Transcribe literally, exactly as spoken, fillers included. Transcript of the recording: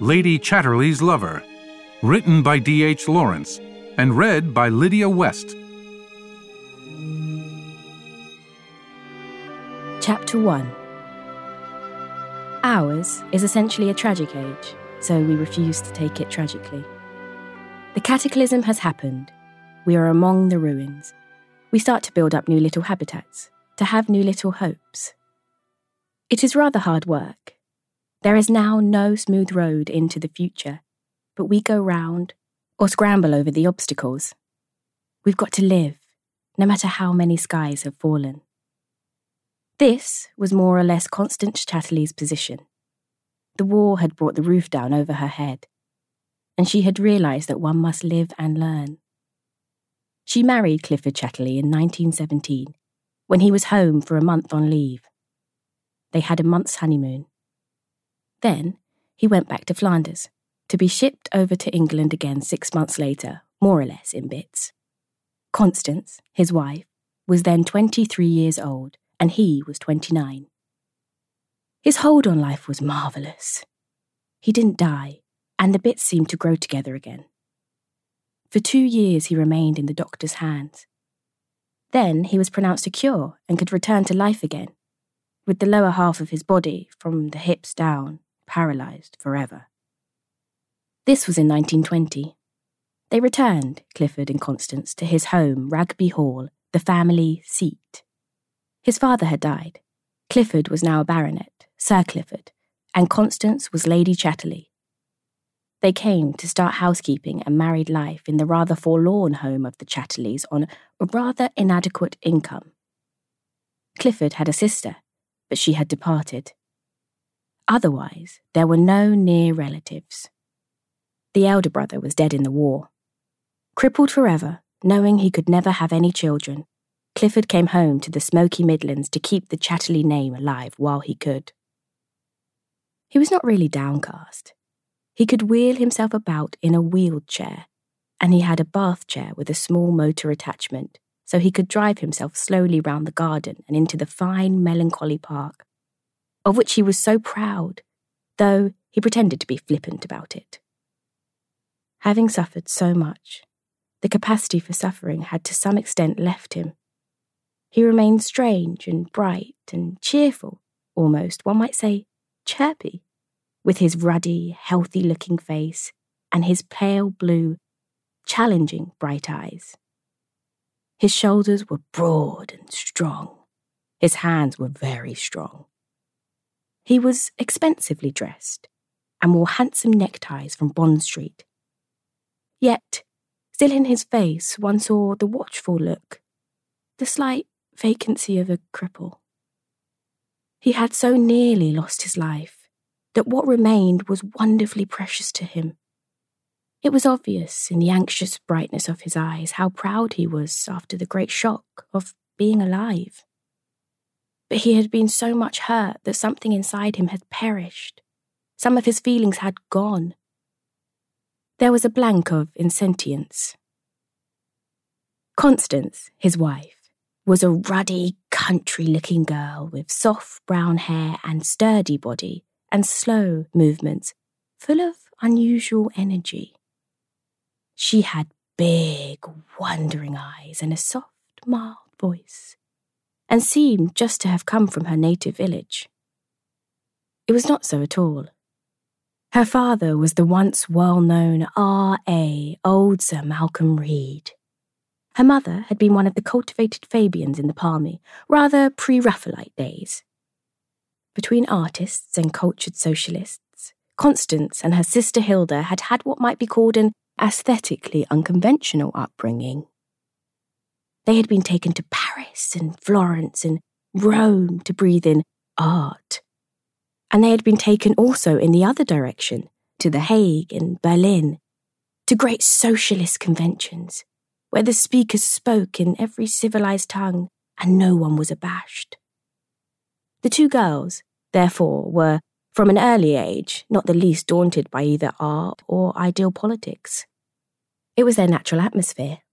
Lady Chatterley's Lover, written by D H Lawrence and read by Lydia West. Chapter one. Ours is essentially a tragic age, so we refuse to take it tragically. The cataclysm has happened. We are among the ruins. We start to build up new little habitats, to have new little hopes. It is rather hard work. There is now no smooth road into the future, but we go round or scramble over the obstacles. We've got to live, no matter how many skies have fallen. This was more or less Constance Chatterley's position. The war had brought the roof down over her head, and she had realised that one must live and learn. She married Clifford Chatterley in nineteen seventeen, when he was home for a month on leave. They had a month's honeymoon. Then he went back to Flanders, to be shipped over to England again six months later, more or less in bits. Constance, his wife, was then twenty-three years old, and he was twenty-nine. His hold on life was marvellous. He didn't die, and the bits seemed to grow together again. For two years he remained in the doctor's hands. Then he was pronounced a cure and could return to life again, with the lower half of his body, from the hips down, paralysed forever. This was in nineteen twenty. They returned, Clifford and Constance, to his home, Rugby Hall, the family seat. His father had died. Clifford was now a baronet, Sir Clifford, and Constance was Lady Chatterley. They came to start housekeeping and married life in the rather forlorn home of the Chatterleys on a rather inadequate income. Clifford had a sister, but she had departed. Otherwise, there were no near relatives. The elder brother was dead in the war. Crippled forever, knowing he could never have any children, Clifford came home to the smoky Midlands to keep the Chatterley name alive while he could. He was not really downcast. He could wheel himself about in a wheeled chair, and he had a bath chair with a small motor attachment, so he could drive himself slowly round the garden and into the fine, melancholy park, of which he was so proud, though he pretended to be flippant about it. Having suffered so much, the capacity for suffering had to some extent left him. He remained strange and bright and cheerful, almost, one might say, chirpy, with his ruddy, healthy-looking face and his pale blue, challenging bright eyes. His shoulders were broad and strong. His hands were very strong. He was expensively dressed and wore handsome neckties from Bond Street. Yet, still in his face, one saw the watchful look, the slight vacancy of a cripple. He had so nearly lost his life that what remained was wonderfully precious to him. It was obvious in the anxious brightness of his eyes how proud he was after the great shock of being alive. But he had been so much hurt that something inside him had perished. Some of his feelings had gone. There was a blank of insentience. Constance, his wife, was a ruddy, country-looking girl with soft brown hair and sturdy body and slow movements, full of unusual energy. She had big, wondering eyes and a soft, mild voice, and seemed just to have come from her native village. It was not so at all. Her father was the once well-known R A old Sir Malcolm Reed. Her mother had been one of the cultivated Fabians in the palmy, rather pre-Raphaelite days. Between artists and cultured socialists, Constance and her sister Hilda had had what might be called an aesthetically unconventional upbringing. They had been taken to Paris and Florence and Rome to breathe in art. And they had been taken also in the other direction, to The Hague and Berlin, to great socialist conventions, where the speakers spoke in every civilized tongue and no one was abashed. The two girls, therefore, were, from an early age, not the least daunted by either art or ideal politics. It was their natural atmosphere.